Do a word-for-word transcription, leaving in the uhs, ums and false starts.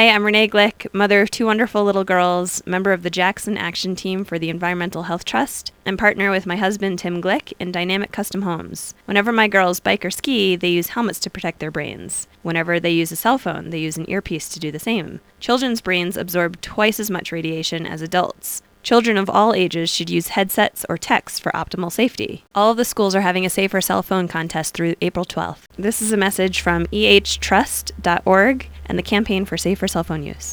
Hi, I'm Renee Glick, mother of two wonderful little girls, member of the Jackson Action Team for the Environmental Health Trust, and partner with my husband Tim Glick in Dynamic Custom Homes. Whenever my girls bike or ski, they use helmets to protect their brains. Whenever they use a cell phone, they use an earpiece to do the same. Children's brains absorb twice as much radiation as adults. Children of all ages should use headsets or texts for optimal safety. All of the schools are having a safer cell phone contest through April twelfth. This is a message from e h trust dot org and the Campaign for Safer Cell Phone Use.